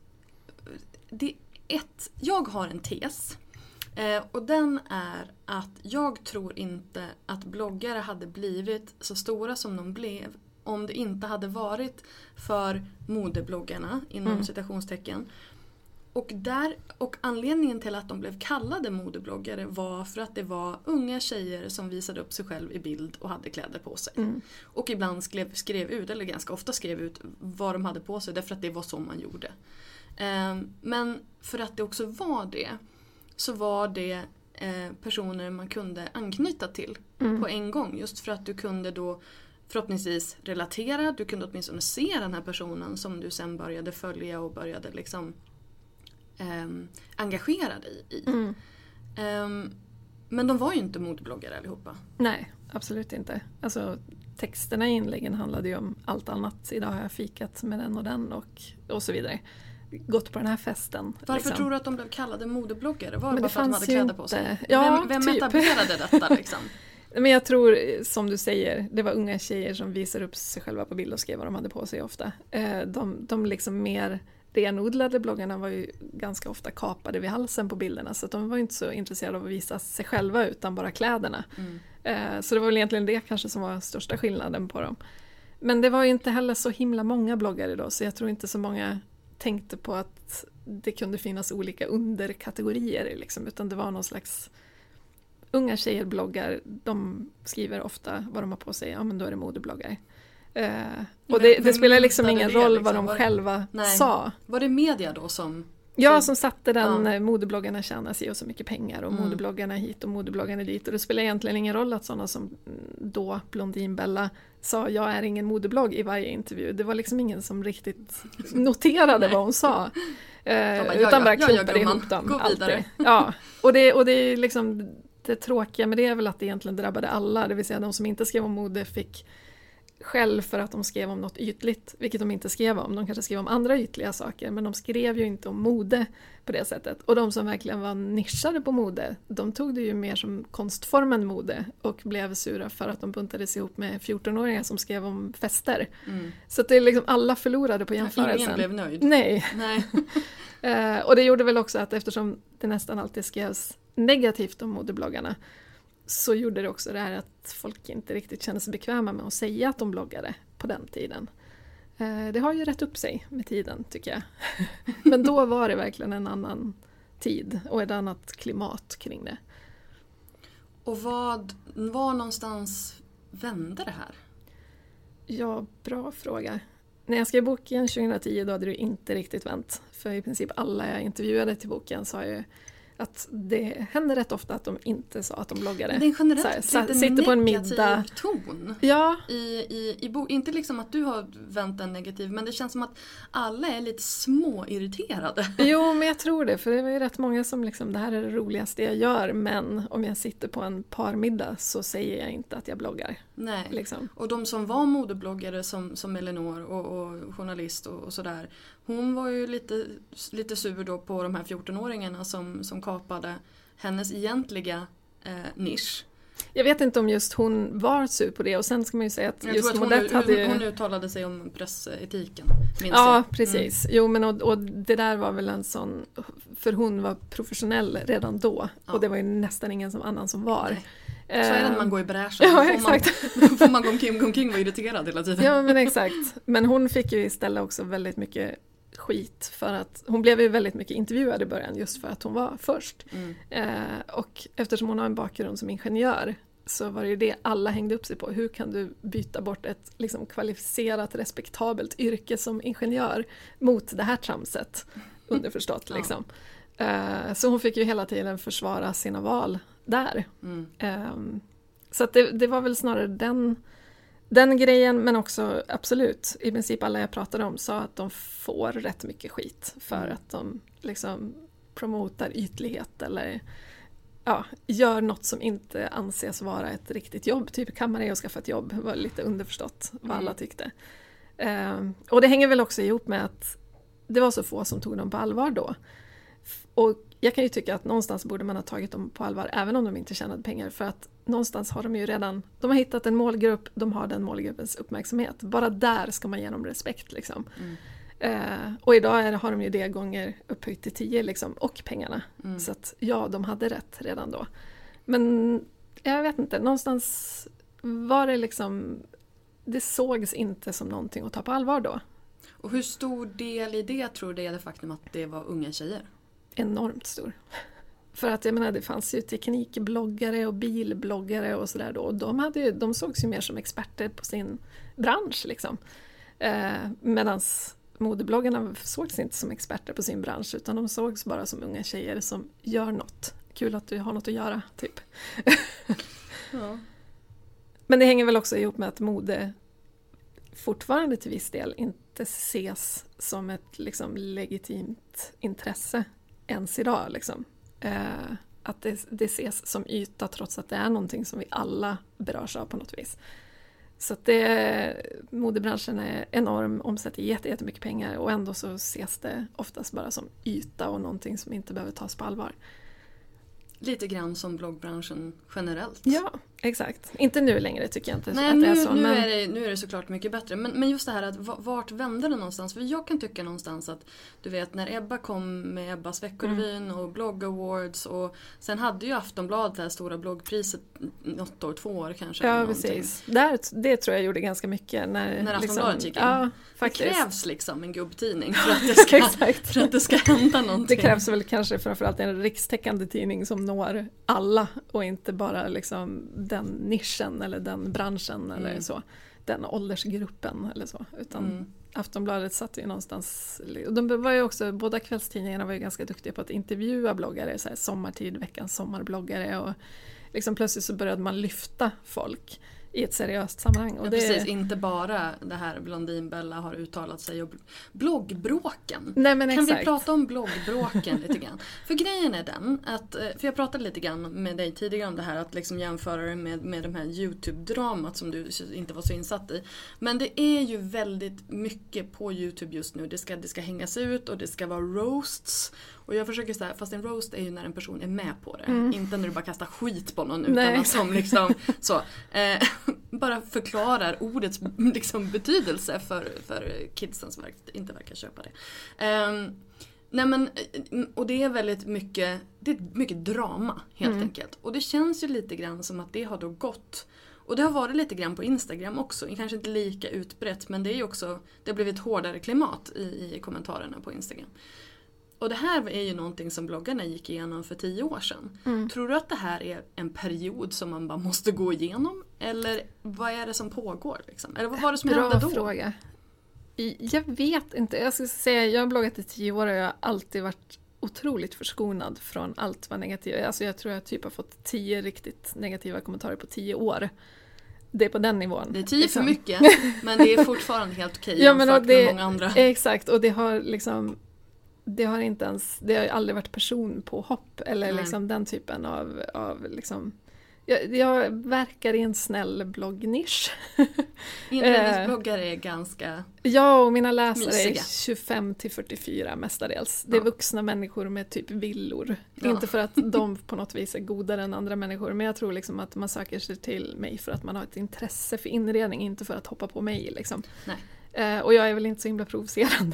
[SPEAKER 6] jag har en tes. Och den är att jag tror inte att bloggare hade blivit så stora som de blev om det inte hade varit för modebloggarna inom citationstecken. Och anledningen till att de blev kallade modebloggare var för att det var unga tjejer som visade upp sig själv i bild och hade kläder på sig. Och ibland skrev ut, eller ganska ofta skrev ut vad de hade på sig, därför att det var så man gjorde. Men för att det också var det, så var det personer man kunde anknyta till på en gång. Just för att du kunde då förhoppningsvis relatera, du kunde åtminstone se den här personen som du sen började följa och började liksom engagera dig i. Men de var ju inte modebloggare allihopa.
[SPEAKER 7] Nej, absolut inte. Alltså texterna i inläggen handlade ju om allt annat. Idag har jag fikat med den och så vidare. Gått på den här festen.
[SPEAKER 6] Varför
[SPEAKER 7] liksom.
[SPEAKER 6] tror du att de blev kallade modebloggare? Var det
[SPEAKER 7] Men
[SPEAKER 6] bara för att de hade kläder på sig?
[SPEAKER 7] Ja,
[SPEAKER 6] vem
[SPEAKER 7] typ.
[SPEAKER 6] etablerade detta liksom?
[SPEAKER 7] Men jag tror, som du säger, det var unga tjejer som visade upp sig själva på bild och skrev vad de hade på sig ofta. De liksom mer renodlade bloggarna var ju ganska ofta kapade vid halsen på bilderna, så att de var inte så intresserade av att visa sig själva utan bara kläderna. Så det var väl egentligen det kanske som var största skillnaden på dem. Men det var ju inte heller så himla många bloggare då, så jag tror inte så många tänkte på att det kunde finnas olika underkategorier liksom, utan det var någon slags unga tjejer bloggar, de skriver ofta vad de har på sig, ja men då är det modebloggare. Och det spelar liksom ingen roll liksom, vad de själva sa.
[SPEAKER 6] Var det media då som...
[SPEAKER 7] Ja, som satte den modebloggarna tjänar sig och så mycket pengar och modebloggarna hit och modebloggarna dit. Och det spelar egentligen ingen roll att sådana som då Blondinbella sa jag är ingen modeblogg i varje intervju. Det var liksom ingen som riktigt noterade vad hon sa. Utan bara klumpade ihop dem.
[SPEAKER 6] Gå vidare.
[SPEAKER 7] Ja, och det är liksom det tråkiga med det är väl att det egentligen drabbade alla. Det vill säga de som inte skrev om mode fick själv för att de skrev om något ytligt, vilket de inte skrev om. De kanske skrev om andra ytliga saker, men de skrev ju inte om mode på det sättet. Och de som verkligen var nischade på mode, de tog det ju mer som konstformen mode och blev sura för att de buntades ihop med 14-åringar som skrev om fester. Så att det är liksom alla förlorade på jämförelsen.
[SPEAKER 6] Ingen blev nöjd.
[SPEAKER 7] Nej. Och det gjorde väl också att eftersom det nästan alltid skrevs negativt om modebloggarna, så gjorde det också det här att folk inte riktigt kände sig bekväma med att säga att de bloggade på den tiden. Det har ju rätt upp sig med tiden, tycker jag. Men då var det verkligen en annan tid och ett annat klimat kring det.
[SPEAKER 6] Och var någonstans vände det här?
[SPEAKER 7] Ja, bra fråga. När jag skrev boken 2010 då hade det inte riktigt vänt. För i princip alla jag intervjuade till boken sa ju att det händer rätt ofta att de inte sa att de bloggade.
[SPEAKER 6] Det är generellt lite
[SPEAKER 7] sitter på en middag.
[SPEAKER 6] ton.
[SPEAKER 7] Ja.
[SPEAKER 6] Inte liksom att du har vänt en negativ, men det känns som att alla är lite småirriterade.
[SPEAKER 7] Jo, men jag tror det. För det var ju rätt många som liksom, det här är det roligaste jag gör, men om jag sitter på en parmiddag så säger jag inte att jag bloggar. Nej. Liksom.
[SPEAKER 6] Och de som var modebloggare som Elinor och journalist och sådär, hon var ju lite sur då på de här 14-åringarna som kapade hennes egentliga nisch.
[SPEAKER 7] Jag vet inte om just hon var sur på det, och sen ska man ju säga att just Modett hade...
[SPEAKER 6] Hon uttalade sig om pressetiken, minns
[SPEAKER 7] ja,
[SPEAKER 6] jag.
[SPEAKER 7] Precis. Jo, men och det där var väl en sån... För hon var professionell redan då, och det var ju nästan ingen annan som var.
[SPEAKER 6] Nej. Så är det när man går i bräschen.
[SPEAKER 7] Ja, exakt.
[SPEAKER 6] Får man gå omkring och vara irriterad hela tiden.
[SPEAKER 7] Ja, men exakt. Men hon fick ju istället också väldigt mycket skit för att hon blev ju väldigt mycket intervjuad i början just för att hon var först. Och eftersom hon har en bakgrund som ingenjör så var det ju det alla hängde upp sig på. Hur kan du byta bort ett liksom kvalificerat, respektabelt yrke som ingenjör mot det här tramset? Underförstått liksom. Så hon fick ju hela tiden försvara sina val där. Så att det var väl snarare den grejen, men också absolut, i princip alla jag pratade om sa att de får rätt mycket skit för att de liksom promotar ytlighet eller gör något som inte anses vara ett riktigt jobb. Typ kammare är att skaffa ett jobb, var lite underförstått vad alla tyckte. Och det hänger väl också ihop med att det var så få som tog dem på allvar då. Och jag kan ju tycka att någonstans borde man ha tagit dem på allvar även om de inte tjänade pengar, för att någonstans har de ju redan, de har hittat en målgrupp, de har den målgruppens uppmärksamhet. Bara där ska man ge dem respekt liksom. Och idag har de ju det gånger upphöjt till 10 liksom, och pengarna. Så att de hade rätt redan då. Men jag vet inte, någonstans var det liksom, det sågs inte som någonting att ta på allvar då.
[SPEAKER 6] Och hur stor del i det tror du är det faktum att det var unga tjejer?
[SPEAKER 7] Enormt stor. För att jag menar, det fanns ju teknikbloggare och bilbloggare och sådär då. Och de sågs ju mer som experter på sin bransch liksom. Medans modebloggarna sågs inte som experter på sin bransch, utan de sågs bara som unga tjejer som gör något. Kul att du har något att göra, typ.
[SPEAKER 6] Ja.
[SPEAKER 7] Men det hänger väl också ihop med att mode fortfarande till viss del inte ses som ett liksom legitimt intresse ens idag. Liksom. Att det ses som yta trots att det är någonting som vi alla berörs av på något vis. Så att modebranschen är enorm, omsätter jättemycket pengar och ändå så ses det oftast bara som yta och någonting som inte behöver tas på allvar.
[SPEAKER 6] Lite grann som bloggbranschen generellt.
[SPEAKER 7] Ja, exakt. Inte nu längre tycker jag inte.
[SPEAKER 6] Nej,
[SPEAKER 7] att det är så,
[SPEAKER 6] nu är det såklart mycket bättre. Men just det här att vart vänder det någonstans? För jag kan tycka någonstans att du vet när Ebba kom med Ebbas veckorevyn och blogg awards och sen hade ju Aftonbladet det här stora bloggpriset något år, 2 år kanske.
[SPEAKER 7] Ja, precis. Det tror jag gjorde ganska mycket när
[SPEAKER 6] Aftonbladet gick in.
[SPEAKER 7] Ja, faktiskt.
[SPEAKER 6] Det krävs liksom en gubbtidning för att det ska hända någonting.
[SPEAKER 7] Det krävs väl kanske framförallt en rikstäckande tidning som når alla och inte bara liksom den nischen eller den branschen eller så, den åldersgruppen eller så, utan Aftonbladet satt ju någonstans, och de var ju också, båda kvällstidningarna var ju ganska duktiga på att intervjua bloggare, så här sommartid, veckans sommarbloggare, och liksom plötsligt så började man lyfta folk i ett seriöst sammanhang. Och
[SPEAKER 6] precis, inte bara det här Blondinbella har uttalat sig och bloggbråken.
[SPEAKER 7] Nej, men
[SPEAKER 6] kan
[SPEAKER 7] exakt.
[SPEAKER 6] vi prata om bloggbråken lite grann? För grejen är den att, för jag pratade lite grann med dig tidigare om det här att liksom jämföra det med de här YouTube-dramat som du inte var så insatt i. Men det är ju väldigt mycket på YouTube just nu. Det ska hängas ut och det ska vara roasts. Och jag försöker säga, fast en roast är ju när en person är med på det. Inte när du bara kastar skit på någon utan att som liksom så, bara förklarar ordets liksom betydelse för kidsen som inte verkar köpa det. Nej men, och det är väldigt mycket, det är mycket drama helt enkelt. Och det känns ju lite grann som att det har då gått. Och det har varit lite grann på Instagram också. Kanske inte lika utbrett, men det är ju också, det har blivit hårdare klimat i kommentarerna på Instagram. Och det här är ju någonting som bloggarna gick igenom för 10 år sedan. Tror du att det här är en period som man bara måste gå igenom? Eller vad är det som pågår? Liksom? Eller vad var det som hände då?
[SPEAKER 7] Bra fråga. Jag vet inte. Jag ska säga, jag har bloggat i 10 år och jag har alltid varit otroligt förskonad från allt vad negativt. Alltså jag tror jag typ har fått 10 riktigt negativa kommentarer på 10 år. Det är på den nivån.
[SPEAKER 6] Det är 10 för mycket, men det är fortfarande helt okej jämfört med många andra.
[SPEAKER 7] Exakt, och det har liksom... Det har aldrig varit personpåhopp eller liksom den typen av liksom, jag verkar i en snäll bloggnisch.
[SPEAKER 6] Inredningsbloggare är ganska
[SPEAKER 7] ja, och mina läsare
[SPEAKER 6] mysiga.
[SPEAKER 7] är 25-44 mestadels. Det är vuxna människor med typ villor. Inte för att de på något vis är godare än andra människor, men jag tror liksom att man söker sig till mig för att man har ett intresse för inredning, inte för att hoppa på mig liksom. Nej. Och jag är väl inte så himla provocerande.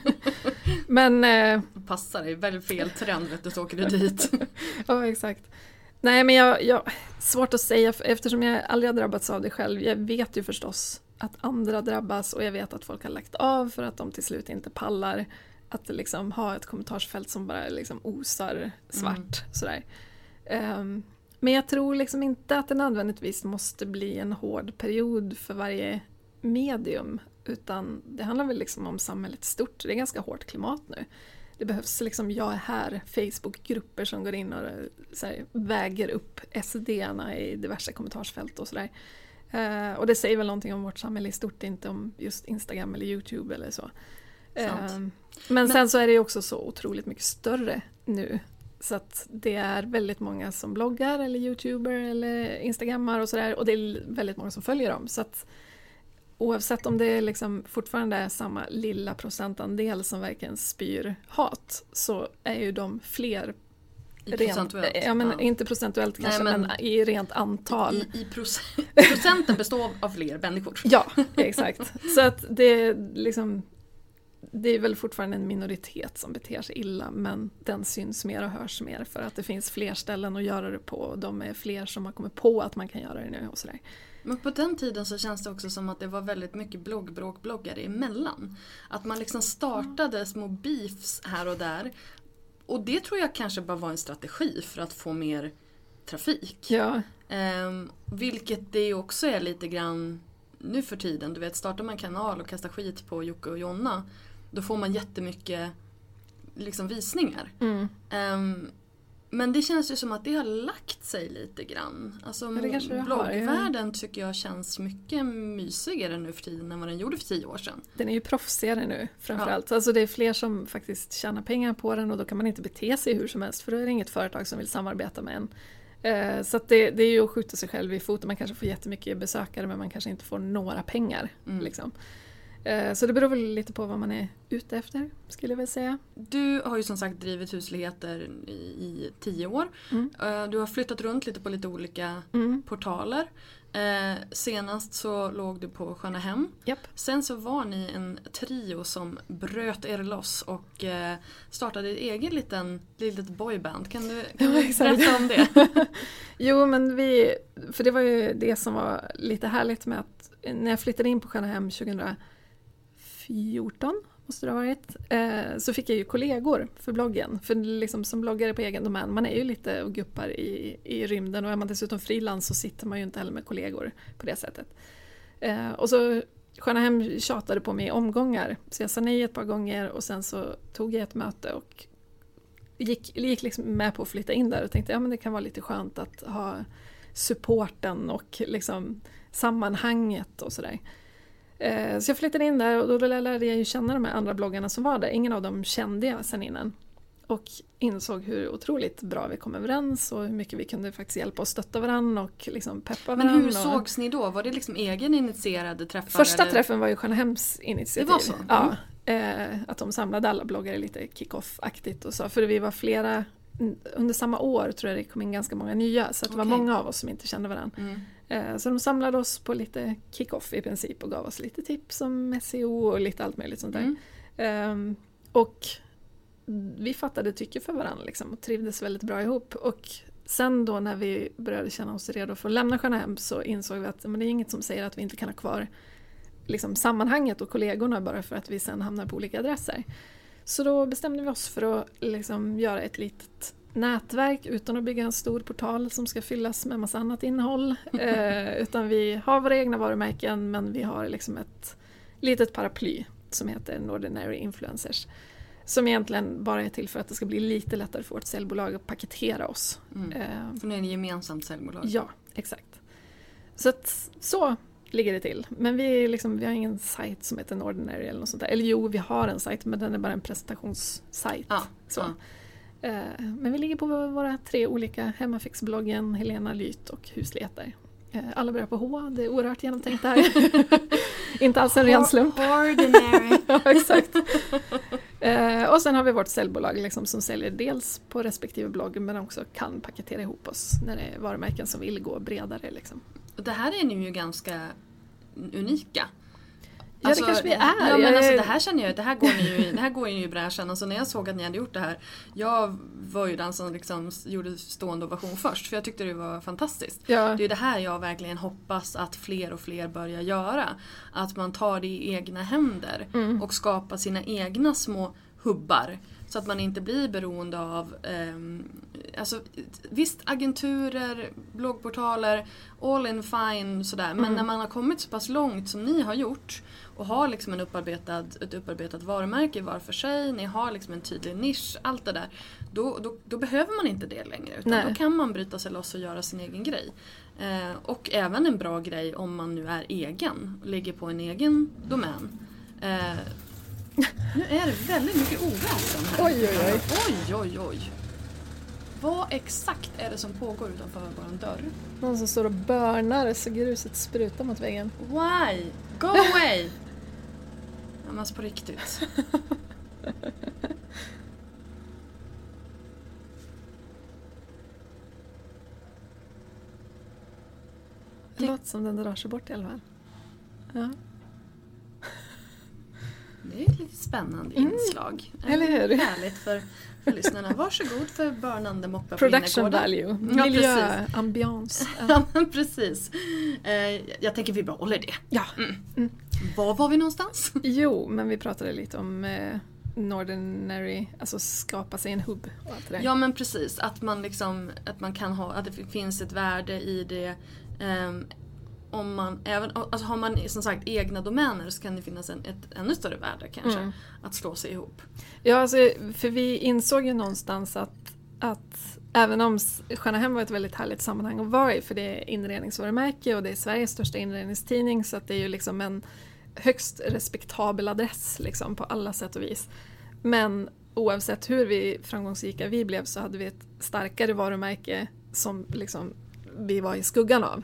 [SPEAKER 7] Men
[SPEAKER 6] passar dig väldigt fel trend, vet du, så åker du dit.
[SPEAKER 7] Ja, exakt. Nej, men jag svårt att säga eftersom jag aldrig har drabbats av det själv. Jag vet ju förstås att andra drabbas och jag vet att folk har lagt av för att de till slut inte pallar att liksom ha ett kommentarsfält som bara liksom osar svart sådär. Men jag tror liksom inte att det nödvändigtvis måste bli en hård period för varje medium, utan det handlar väl liksom om samhället stort. Det är ganska hårt klimat nu. Det behövs liksom jag är här Facebookgrupper som går in och så här, väger upp SD-arna i diverse kommentarsfält och sådär. Och det säger väl någonting om vårt samhälle i stort, inte om just Instagram eller YouTube eller så. Men sen så är det ju också så otroligt mycket större nu. Så att det är väldigt många som bloggar eller YouTuber eller Instagrammar och sådär. Och det är väldigt många som följer dem. Så att oavsett om det liksom fortfarande är samma lilla procentandel som verkligen spyr hat, så är ju de fler
[SPEAKER 6] procentuellt.
[SPEAKER 7] Ja, men inte procentuellt kanske, men i rent antal.
[SPEAKER 6] Procenten består av fler människor.
[SPEAKER 7] Ja, exakt. Så att det liksom, det är väl fortfarande en minoritet som beter sig illa, men den syns mer och hörs mer för att det finns fler ställen att göra det på och de är fler som har kommit på att man kan göra det nu och sådär.
[SPEAKER 6] Men på den tiden så känns det också som att det var väldigt mycket bloggbråk-bloggare emellan. Att man liksom startade små beefs här och där. Och det tror jag kanske bara var en strategi för att få mer trafik.
[SPEAKER 7] Ja.
[SPEAKER 6] Vilket det också är lite grann nu för tiden. Du vet, startar man en kanal och kastar skit på Jocke och Jonna, då får man jättemycket liksom visningar. Men det känns ju som att det har lagt sig lite grann. Alltså bloggvärlden tycker jag känns mycket mysigare nu för tiden än vad den gjorde för 10 år sedan.
[SPEAKER 7] Den är ju proffsigare nu framförallt. Alltså det är fler som faktiskt tjänar pengar på den och då kan man inte bete sig hur som helst för då är det inget företag som vill samarbeta med en. Så att det är ju att skjuta sig själv i foten. Man kanske får jättemycket besökare men man kanske inte får några pengar. Liksom. Så det beror väl lite på vad man är ute efter, skulle jag väl säga.
[SPEAKER 6] Du har ju som sagt drivit husligheter i 10 år. Du har flyttat runt lite på lite olika portaler. Senast så låg du på Sköna Hem.
[SPEAKER 7] Yep.
[SPEAKER 6] Sen så var ni en trio som bröt er loss och startade ett eget litet boyband. Kan du berätta om det?
[SPEAKER 7] Jo, men för det var ju det som var lite härligt med att när jag flyttade in på Sköna Hem 2014 måste det ha varit, så fick jag ju kollegor för bloggen. För liksom som bloggare på egen domän, man är ju lite och guppar i rymden och är man dessutom frilans så sitter man ju inte heller med kollegor på det sättet. Och så Sköna Hem tjatade på mig i omgångar. Så jag sa nej ett par gånger och sen så tog jag ett möte och gick liksom med på att flytta in där och tänkte men det kan vara lite skönt att ha supporten och liksom sammanhanget och sådär. Så jag flyttade in där och då lärde jag ju känna de här andra bloggarna som var där. Ingen av dem kände jag sedan innan. Och insåg hur otroligt bra vi kom överens och hur mycket vi kunde faktiskt hjälpa och stötta varandra och liksom peppa varandra.
[SPEAKER 6] Men hur sågs ni då? Var det liksom egen initierade träffar?
[SPEAKER 7] Första träffen var ju Sköna Hems initiativ.
[SPEAKER 6] Det var så?
[SPEAKER 7] Ja, att de samlade alla bloggare lite kick-off-aktigt och så. För vi var flera, under samma år tror jag det kom in ganska många nya. Så att det var många av oss som inte kände varandra. Så de samlade oss på lite kick-off i princip och gav oss lite tips om SEO och lite allt möjligt sånt där. Och vi fattade tycke för varandra liksom, och trivdes väldigt bra ihop. Och sen då när vi började känna oss redo för att lämna Sköna Hem så insåg vi att men det är inget som säger att vi inte kan ha kvar liksom, sammanhanget och kollegorna bara för att vi sen hamnar på olika adresser. Så då bestämde vi oss för att liksom, göra ett litet nätverk utan att bygga en stor portal som ska fyllas med massa annat innehåll. Utan vi har våra egna varumärken men vi har liksom ett litet paraply som heter Nordinary Influencers. Som egentligen bara är till för att det ska bli lite lättare för vårt säljbolag att paketera oss.
[SPEAKER 6] För nu är det ett gemensamt säljbolag.
[SPEAKER 7] Ja, exakt. Så ligger det till. Men vi har ingen sajt som heter Nordinary eller något sånt där. Eller jo, vi har en sajt men den är bara en presentationssajt. Men vi ligger på våra 3 olika Hemmafix-bloggen, Helena Lyt och Husligheter. Alla börjar på H, det är oerhört genomtänkt här. Inte alls en ren slump.
[SPEAKER 6] Ordinary.
[SPEAKER 7] Ja, exakt. Och sen har vi vårt säljbolag liksom, som säljer dels på respektive blogg men också kan paketera ihop oss när det är varumärken som vill gå bredare. Liksom.
[SPEAKER 6] Det här är ni ju ganska unika.
[SPEAKER 7] Ja, det kanske vi är.
[SPEAKER 6] Ja, men alltså, det här känner jag, det här går ju i bräschen. Alltså, när jag såg att ni hade gjort det här, jag var ju den som liksom gjorde stående ovation först. För jag tyckte det var fantastiskt. Ja. Det är ju det här jag verkligen hoppas att fler och fler börjar göra. Att man tar det i egna händer och skapar sina egna små hubbar. Så att man inte blir beroende av alltså, visst agenturer, bloggportaler, all in fine sådär. Men när man har kommit så pass långt som ni har gjort och har liksom ett upparbetat varumärke var för sig, ni har liksom en tydlig nisch, allt det där, då behöver man inte det längre. Utan då kan man bryta sig loss och göra sin egen grej. Och även en bra grej om man nu är egen och ligger på en egen domän. Nu är det väldigt mycket oväsen här. Oj. Vad exakt är det som pågår utanför vår dörr?
[SPEAKER 7] Någon som står och börnar så gruset sprutar mot väggen.
[SPEAKER 6] Why? Go away! Men på riktigt.
[SPEAKER 7] Det låter som den drar sig bort i alla fall. Ja.
[SPEAKER 6] Det är ett lite spännande inslag.
[SPEAKER 7] Eller hur?
[SPEAKER 6] Härligt för lyssnarna. Varsågod för börnande moppar på
[SPEAKER 7] production
[SPEAKER 6] innergården.
[SPEAKER 7] Value. Miljö, ambiance.
[SPEAKER 6] Ja, men precis. Jag tänker vi behåller det.
[SPEAKER 7] Ja.
[SPEAKER 6] Var var vi någonstans?
[SPEAKER 7] Jo, men vi pratade lite om Nordinary, alltså skapa sig en hubb och allt det där.
[SPEAKER 6] Ja, men precis. Att man liksom, att man kan ha, att det finns ett värde i det. om man även, alltså har man som sagt egna domäner så kan det finnas ett ännu större värde kanske att slå sig ihop.
[SPEAKER 7] Ja, alltså, för vi insåg ju någonstans att även om Sköna Hem var ett väldigt härligt sammanhang att vara i, för det är inredningsvarumärke och det är Sveriges största inredningstidning, så att det är ju liksom en högst respektabel adress liksom, på alla sätt och vis. Men oavsett hur framgångsrika vi blev så hade vi ett starkare varumärke som liksom vi var i skuggan av.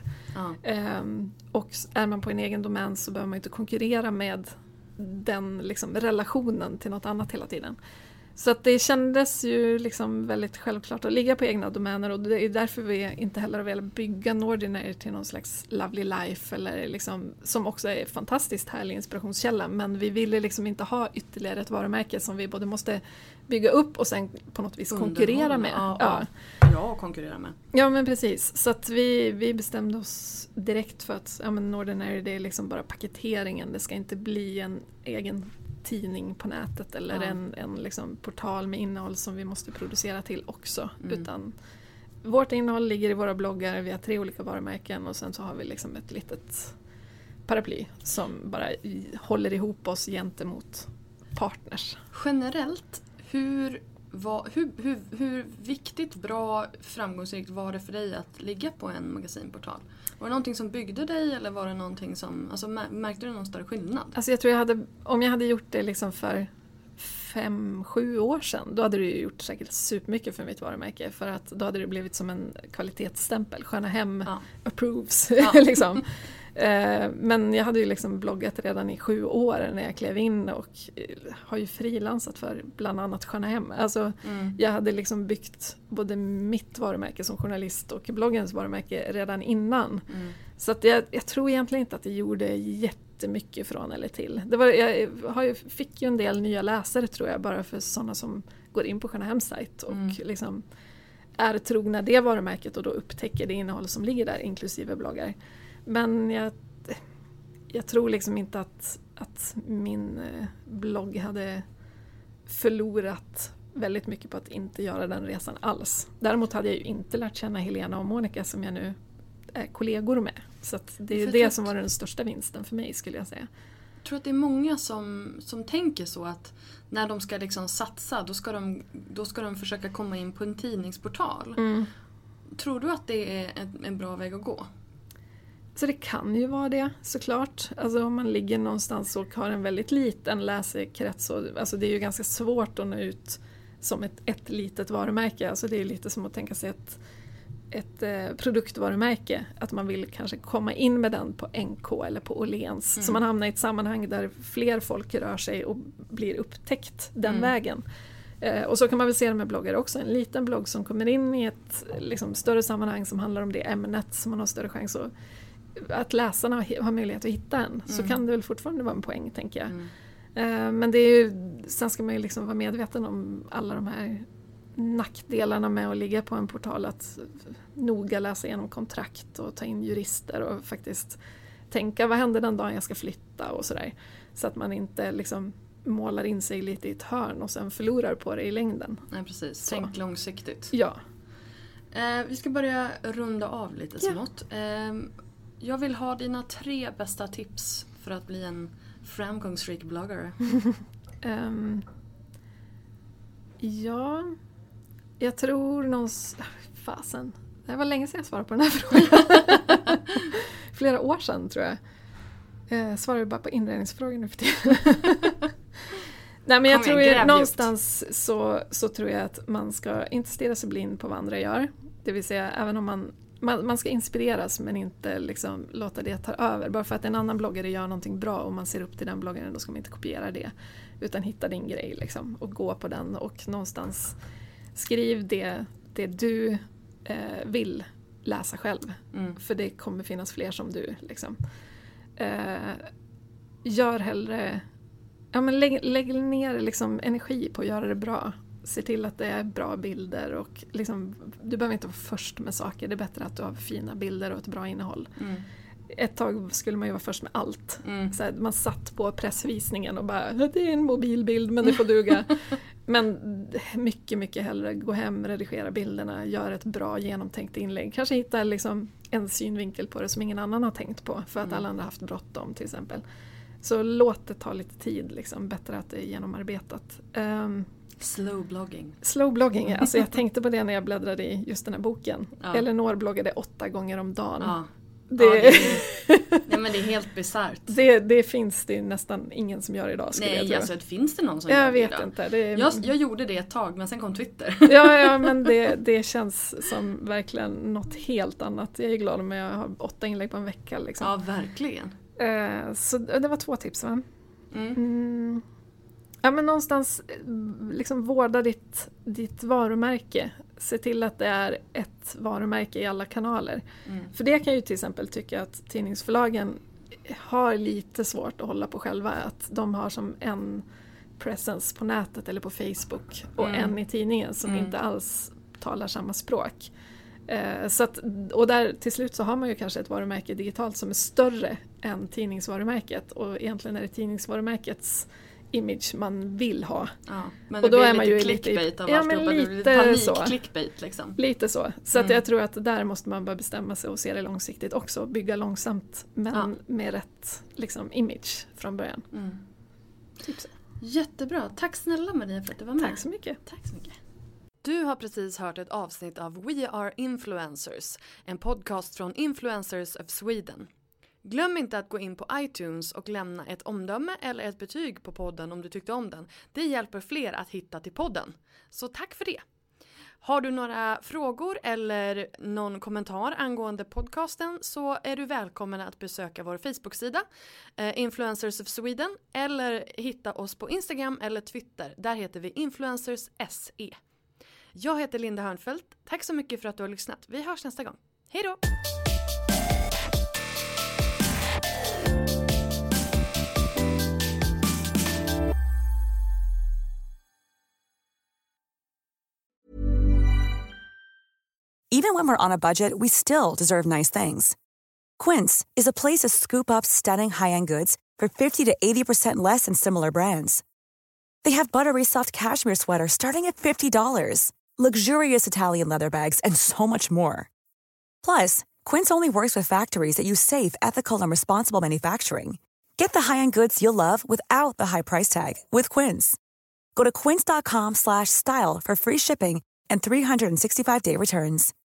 [SPEAKER 7] Och är man på en egen domän så behöver man inte konkurrera med den liksom relationen till något annat hela tiden. Så att det kändes ju liksom väldigt självklart att ligga på egna domäner, och det är därför vi inte heller har velat bygga Nordinary till någon slags Lovely Life eller liksom, som också är fantastiskt härlig inspirationskälla, men vi ville liksom inte ha ytterligare ett varumärke som vi både måste bygga upp och sen på något vis konkurrera med.
[SPEAKER 6] Ja, konkurrera med.
[SPEAKER 7] Ja, men precis. Så att vi bestämde oss direkt för att Nordinary, det är liksom bara paketeringen, det ska inte bli en egen tidning på nätet eller en liksom portal med innehåll som vi måste producera till också. Utan vårt innehåll ligger i våra bloggar, vi har 3 olika varumärken och sen så har vi liksom ett litet paraply som bara håller ihop oss gentemot partners.
[SPEAKER 6] Generellt, hur viktigt, bra, framgångsrikt var det för dig att ligga på en magasinportal? Var det någonting som byggde dig eller var det någonting som, alltså märkte du någon större skillnad?
[SPEAKER 7] Alltså jag tror om jag hade gjort det liksom för 5-7 år sedan, då hade det ju gjort säkert supermycket för mitt varumärke, för att då hade det blivit som en kvalitetsstämpel. Sköna Hem approves liksom. Men jag hade ju liksom bloggat redan i 7 år när jag klev in och har ju frilansat för bland annat Sköna Hem. Alltså jag hade liksom byggt både mitt varumärke som journalist och bloggens varumärke redan innan. Så att jag tror egentligen inte att det gjorde jättemycket från eller till. Jag fick ju en del nya läsare tror jag, bara för sådana som går in på Sköna Hems sajt och liksom är trogna det varumärket och då upptäcker det innehåll som ligger där, inklusive bloggar. Men jag tror liksom inte att min blogg hade förlorat väldigt mycket på att inte göra den resan alls. Däremot hade jag ju inte lärt känna Helena och Monica som jag nu är kollegor med. Så att det är det som var den största vinsten för mig, skulle jag säga.
[SPEAKER 6] Jag tror att det är många som tänker så att när de ska liksom satsa, då ska de försöka komma in på en tidningsportal. Tror du att det är en bra väg att gå?
[SPEAKER 7] Så det kan ju vara det, såklart. Alltså om man ligger någonstans och har en väldigt liten läsekrets. Alltså det är ju ganska svårt att nå ut som ett litet varumärke. Alltså det är lite som att tänka sig ett produktvarumärke. Att man vill kanske komma in med den på NK eller på Åhléns. Så man hamnar i ett sammanhang där fler folk rör sig och blir upptäckt den vägen. Och så kan man väl se det med bloggar också. En liten blogg som kommer in i ett liksom, större sammanhang som handlar om det ämnet som man har större chans att läsarna har möjlighet att hitta en. Så kan det väl fortfarande vara en poäng, tänker jag. Men det är ju, sen ska man ju liksom vara medveten om alla de här nackdelarna med att ligga på en portal, att noga läsa igenom kontrakt och ta in jurister och faktiskt tänka vad händer den dagen jag ska flytta och sådär. Så att man inte liksom målar in sig lite i ett hörn och sen förlorar på det i längden.
[SPEAKER 6] Nej, precis. Så. Tänk långsiktigt.
[SPEAKER 7] Ja.
[SPEAKER 6] Vi ska börja runda av lite smått. Jag vill ha dina 3 bästa tips för att bli en framgångsrik bloggare.
[SPEAKER 7] Ja, jag tror fasen. Det var länge sedan jag svarade på den här frågan. Flera år sedan tror jag. Jag svarar bara på inredningsfrågor nu för tiden. Nej, men jag tror ju någonstans så tror jag att man ska inte stirra sig blind på vad andra gör. Det vill säga, även om man ska inspireras men inte liksom låta det ta över. Bara för att en annan bloggare gör någonting bra och man ser upp till den bloggaren, då ska man inte kopiera det. Utan hitta din grej liksom, och gå på den. Och någonstans skriv det du vill läsa själv. För det kommer finnas fler som du. Liksom. Gör hellre... Ja, men lägg ner liksom energi på att göra det bra. Se till att det är bra bilder och liksom, du behöver inte vara först med saker. Det är bättre att du har fina bilder och ett bra innehåll. Ett tag skulle man ju vara först med allt. Så här, man satt på pressvisningen och bara, det är en mobilbild men det får duga. Men mycket, mycket hellre gå hem, redigera bilderna, göra ett bra genomtänkt inlägg. Kanske hitta liksom en synvinkel på det som ingen annan har tänkt på för att alla andra har haft bråttom till exempel. Så låt det ta lite tid, liksom. Bättre att det är genomarbetat. Slow-blogging, alltså jag tänkte på det när jag bläddrade i just den här boken. Ja. Elinor bloggade 8 gånger om dagen.
[SPEAKER 6] Ja.
[SPEAKER 7] Nej,
[SPEAKER 6] men det är helt bisarrt.
[SPEAKER 7] Det finns det nästan ingen som gör idag.
[SPEAKER 6] Nej, alltså finns det någon som gör det idag?
[SPEAKER 7] Jag vet inte.
[SPEAKER 6] Jag gjorde det ett tag, men sen kom Twitter.
[SPEAKER 7] Ja, men det känns som verkligen något helt annat. Jag är glad om jag har 8 inlägg på en vecka. Liksom.
[SPEAKER 6] Ja, verkligen.
[SPEAKER 7] Så det var 2 tips, va? Ja, men någonstans liksom vårda ditt varumärke. Se till att det är ett varumärke i alla kanaler. För det kan ju till exempel tycka att tidningsförlagen har lite svårt att hålla på själva. Att de har som en presence på nätet eller på Facebook och en i tidningen som inte alls talar samma språk. Så att, och där till slut så har man ju kanske ett varumärke digitalt som är större än tidningsvarumärket. Och egentligen är det tidningsvarumärkets image man vill ha.
[SPEAKER 6] Ja, men
[SPEAKER 7] och
[SPEAKER 6] det
[SPEAKER 7] då
[SPEAKER 6] blir
[SPEAKER 7] är man
[SPEAKER 6] lite
[SPEAKER 7] ju
[SPEAKER 6] clickbait av
[SPEAKER 7] lite så.
[SPEAKER 6] Panik-clickbait liksom.
[SPEAKER 7] Lite så. Så att jag tror att där måste man bara bestämma sig och se det långsiktigt också. Bygga långsamt men med rätt liksom, image från början.
[SPEAKER 6] Typ så. Jättebra. Tack snälla Maria för att du var med.
[SPEAKER 7] Tack så mycket.
[SPEAKER 6] Du har precis hört ett avsnitt av We Are Influencers, en podcast från Influencers of Sweden. Glöm inte att gå in på iTunes och lämna ett omdöme eller ett betyg på podden om du tyckte om den. Det hjälper fler att hitta till podden. Så tack för det. Har du några frågor eller någon kommentar angående podcasten så är du välkommen att besöka vår Facebook-sida Influencers of Sweden eller hitta oss på Instagram eller Twitter. Där heter vi Influencers SE. Jag heter Linda Hörnfeldt. Tack så mycket för att du har lyssnat. Vi hörs nästa gång. Hej då!
[SPEAKER 11] Even when we're on a budget, we still deserve nice things. Quince is a place to scoop up stunning high-end goods for 50 to 80% less than similar brands. They have buttery soft cashmere sweaters starting at $50, luxurious Italian leather bags, and so much more. Plus, Quince only works with factories that use safe, ethical, and responsible manufacturing. Get the high-end goods you'll love without the high price tag with Quince. Go to quince.com/style for free shipping and 365-day returns.